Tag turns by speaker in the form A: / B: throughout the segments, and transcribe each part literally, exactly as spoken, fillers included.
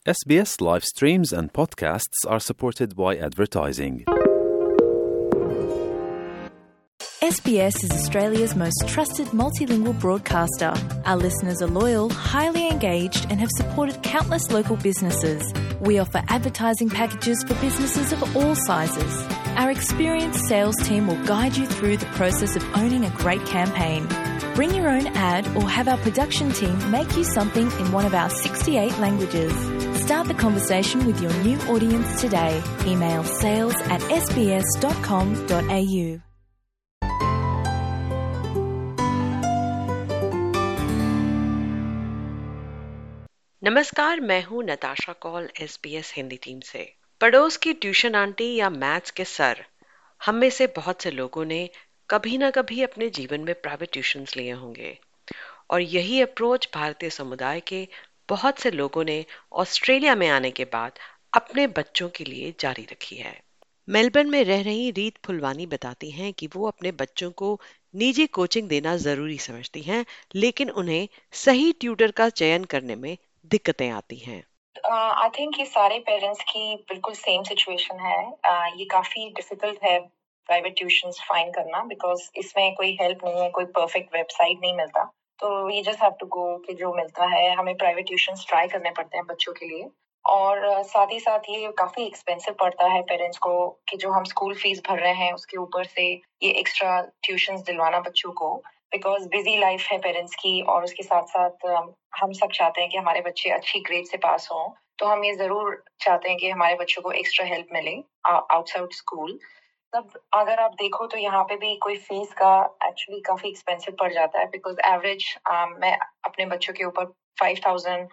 A: S B S live streams and podcasts are supported by advertising.
B: S B S is Australia's most trusted multilingual broadcaster. Our listeners are loyal, highly engaged, and have supported countless local businesses. We offer advertising packages for businesses of all sizes. Our experienced sales team will guide you through the process of owning a great campaign. Bring your own ad or have our production team make you something in one of our sixty-eight languages. Start the conversation with your new audience today. Email sales at s b s dot com dot a u.
C: नमस्कार, मैं हूं Natasha Kaul SBS Hindi team से। पड़ोस की tuition aunty या maths के sir, हम में से बहुत से लोगों ने कभी ना कभी अपने जीवन में प्राइवेट ट्यूशन्स लिए होंगे और यही अप्रोच भारतीय समुदाय के बहुत से लोगों ने ऑस्ट्रेलिया में आने के बाद अपने बच्चों के लिए जारी रखी है। मेलबर्न में रह रही रीत फुलवानी बताती हैं कि वो अपने बच्चों को निजी कोचिंग देना जरूरी समझती हैं, लेकिन उन्हें सही ट्यूटर का चयन करने में दिक्कतें आती हैं।
D: आई थिंक ये सारे पेरेंट्स की बिल्कुल सेम सिचुएशन है। uh, ये काफी डिफिकल्ट है प्राइवेट ट्यूशंस फाइंड करना, बिकॉज इसमें कोई हेल्प नहीं है, कोई परफेक्ट वेबसाइट नहीं मिलता। तो we just have to go कि जो मिलता है हमें प्राइवेट ट्यूशंस ट्राई करने पड़ते हैं बच्चों के लिए। और uh, साथ ही साथ ये काफी एक्सपेंसिव पड़ता है पेरेंट्स को कि जो हम स्कूल फीस भर रहे हैं उसके ऊपर से ये एक्स्ट्रा ट्यूशंस दिलवाना बच्चों को, बिकॉज बिजी लाइफ है पेरेंट्स की। और उसके साथ साथ हम सब चाहते हैं कि हमारे बच्चे अच्छी ग्रेड से पास हों, तो हम ये जरूर चाहते हैं कि हमारे बच्चों को एक्स्ट्रा हेल्प मिले आउटसाइड स्कूल। तब अगर आप देखो तो यहाँ पे भी कोई फीस का एक्चुअली काफी एक्सपेंसिव पड़ जाता है, बिकॉज एवरेज मैं अपने बच्चों के ऊपर five thousand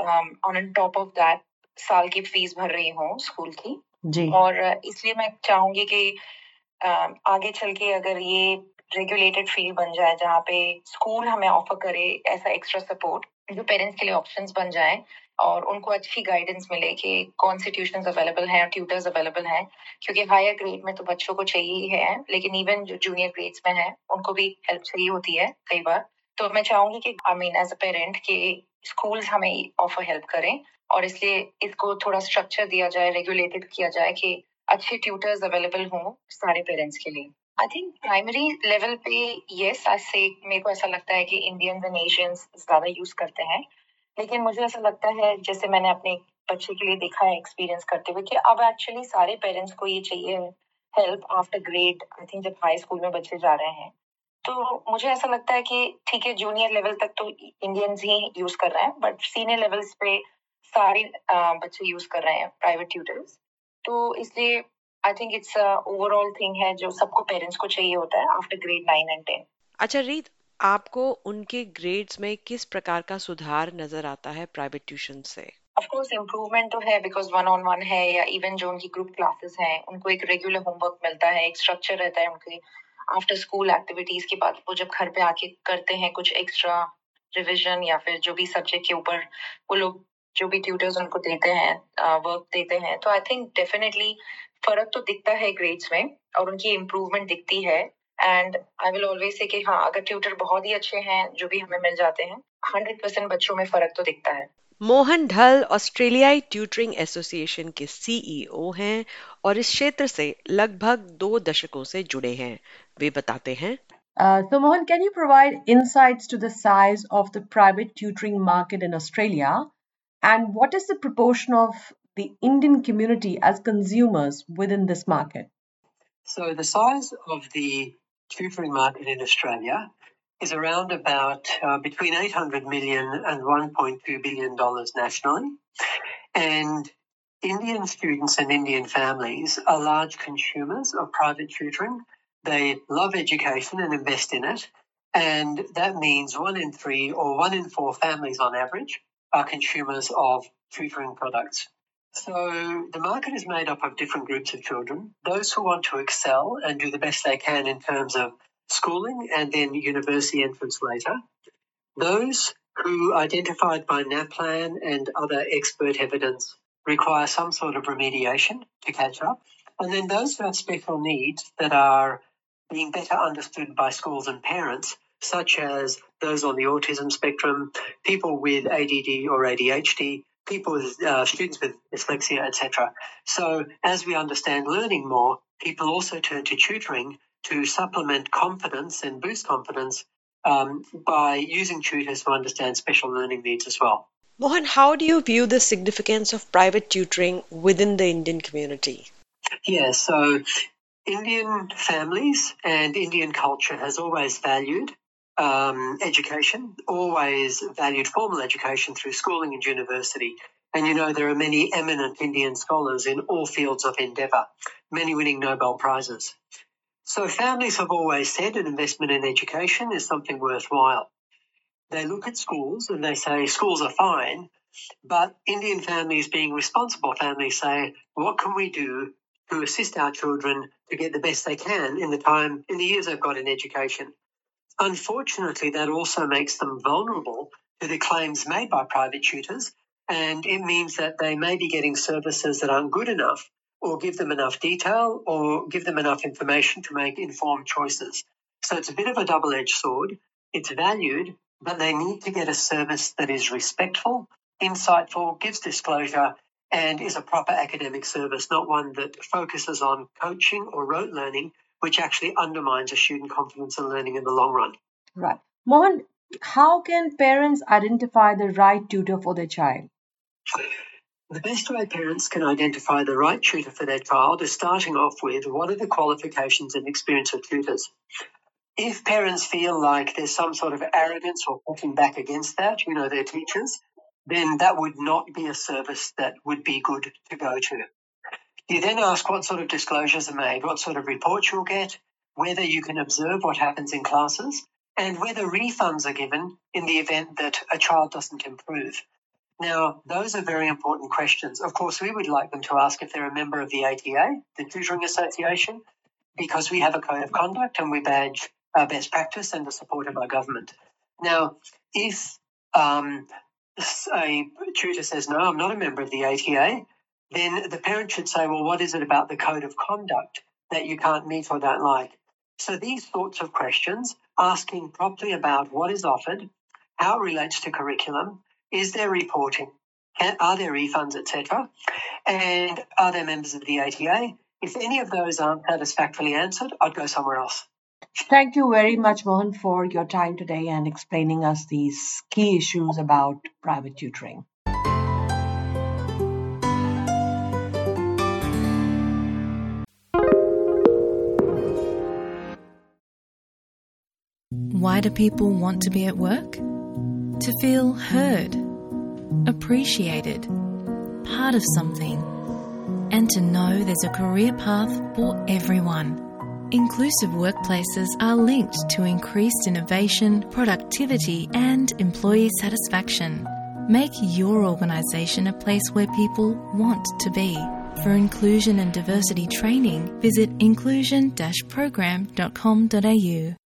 D: on top of that साल की फीस भर रही हूँ स्कूल की जी। और इसलिए मैं चाहूंगी कि uh, आगे चल के अगर ये रेगुलेटेड फील्ड बन जाए जहाँ पे स्कूल हमें ऑफर करे ऐसा एक्स्ट्रा सपोर्ट, जो पेरेंट्स के लिए ऑप्शंस बन जाए और उनको अच्छी गाइडेंस मिले कि कौन से ट्यूशंस अवेलेबल हैं, ट्यूटर्स अवेलेबल हैं, क्योंकि हायर ग्रेड में तो बच्चों को चाहिए ही है, लेकिन इवन जो जूनियर ग्रेड्स में है उनको भी हेल्प चाहिए होती है कई बार। तो मैं चाहूंगी कि I mean as a parent कि स्कूल्स हमें ऑफर हेल्प करें और इसलिए इसको थोड़ा स्ट्रक्चर दिया जाए, रेगुलेटेड किया जाए कि अच्छे ट्यूटर्स अवेलेबल हों सारे पेरेंट्स के लिए। आई थिंक प्राइमरी लेवल पे यस आई से मेरे को ऐसा लगता है कि इंडियंस एंड एशियंस ज्यादा यूज करते हैं, लेकिन मुझे ऐसा लगता है जैसे मैंने अपने बच्चे के लिए देखा है एक्सपीरियंस करते हुए कि अब एक्चुअली सारे पेरेंट्स को ये चाहिए help after grade. I think जब हाई स्कूल में बच्चे जा रहे हैं तो मुझे ऐसा लगता है कि ठीक है जूनियर लेवल तक तो इंडियंस ही यूज कर रहे हैं, बट सीनियर लेवल्स पे सारे बच्चे यूज कर रहे हैं प्राइवेट ट्यूटर्स। तो इसलिए I think it's overall thing है जो सबको पेरेंट्स को चाहिए होता है after grade nine and ten.
C: अच्छा रीत, आपको उनके ग्रेड्स में किस प्रकार का सुधार नजर आता है प्राइवेट ट्यूशन से?
D: ऑफ कोर्स इम्प्रूवमेंट तो है, बिकॉज वन ऑन वन है या इवन जो उनकी ग्रुप क्लासेस हैं उनको एक रेगुलर होमवर्क मिलता है, एक स्ट्रक्चर रहता है उनके आफ्टर स्कूल एक्टिविटीज के बाद वो जब घर पे आके करते हैं कुछ एक्स्ट्रा रिविजन या फिर जो भी सब्जेक्ट के ऊपर वो लोग जो भी ट्यूटर्स उनको देते हैं वर्क uh, देते हैं, तो आई थिंक डेफिनेटली फर्क तो दिखता है ग्रेड्स में और उनकी इम्प्रूवमेंट दिखती है। And I will always say कि हाँ अगर ट्यूटर बहुत ही अच्छे हैं जो भी हमें मिल जाते हैं, हंड्रेड परसेंट बच्चों में फर्क तो दिखता है।
C: मोहन ढल ऑस्ट्रेलियाई ट्यूटरिंग एसोसिएशन के सीईओ हैं और इस क्षेत्र से लगभग दो दशकों से जुड़े हैं। वे बताते हैं,
E: Uh, so Mohan, can you provide insights to the size of the private tutoring market in Australia, and what is the proportion of the Indian community as consumers within this market?
F: So the size of the tutoring market in Australia is around about uh, between eight hundred million and one point two billion dollars nationally. And Indian students and Indian families are large consumers of private tutoring. They love education and invest in it. And that means one in three or one in four families on average are consumers of tutoring products. So the market is made up of different groups of children. Those who want to excel and do the best they can in terms of schooling and then university entrance later. Those who, identified by NAPLAN and other expert evidence, require some sort of remediation to catch up. And then those who have special needs that are being better understood by schools and parents, such as those on the autism spectrum, people with A D D or A D H D, people with uh, students with dyslexia, et cetera. So as we understand learning more, people also turn to tutoring to supplement confidence and boost confidence um, by using tutors who understand special learning needs as well.
C: Mohan, how do you view the significance of private tutoring within the Indian community?
F: Yeah, so Indian families and Indian culture has always valued um, education, always valued formal education through schooling and university. And you know, there are many eminent Indian scholars in all fields of endeavour, many winning Nobel Prizes. So families have always said an investment in education is something worthwhile. They look at schools and they say schools are fine, but Indian families, being responsible families, say, what can we do to assist our children to get the best they can in the time, in the years they've got in education? Unfortunately, that also makes them vulnerable to the claims made by private tutors, and it means that they may be getting services that aren't good enough, or give them enough detail, or give them enough information to make informed choices. So it's a bit of a double-edged sword. It's valued, but they need to get a service that is respectful, insightful, gives disclosure, and is a proper academic service, not one that focuses on coaching or rote learning, which actually undermines a student confidence in learning in the long run.
E: Right. Mohan, how can parents identify the right tutor for their child?
F: The best way parents can identify the right tutor for their child is starting off with what are the qualifications and experience of tutors. If parents feel like there's some sort of arrogance or pushing back against that, you know, their teachers, then that would not be a service that would be good to go to. You then ask what sort of disclosures are made, what sort of reports you'll get, whether you can observe what happens in classes, and whether refunds are given in the event that a child doesn't improve. Now, those are very important questions. Of course, we would like them to ask if they're a member of the A T A, the Tutoring Association, because we have a code of conduct and we badge uh, best practice and the support of our government. Now, if um, a tutor says, no, I'm not a member of the A T A, then the parent should say, well, what is it about the code of conduct that you can't meet or don't like? So these sorts of questions, asking properly about what is offered, how it relates to curriculum, is there reporting, are there refunds, et cetera, and are there members of the A T A? If any of those aren't satisfactorily answered, I'd go somewhere else.
E: Thank you very much, Mohan, for your time today and explaining us these key issues about private tutoring.
B: Why do people want to be at work? To feel heard, appreciated, part of something, and to know there's a career path for everyone. Inclusive workplaces are linked to increased innovation, productivity, and employee satisfaction. Make your organisation a place where people want to be. For inclusion and diversity training, visit inclusion dash program dot com dot a u.